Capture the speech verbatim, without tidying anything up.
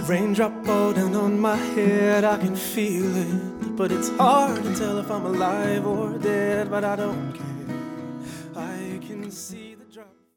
Raindrop all down on my head, I can feel it, but it's hard to tell if I'm alive or dead, but I don't care. I can see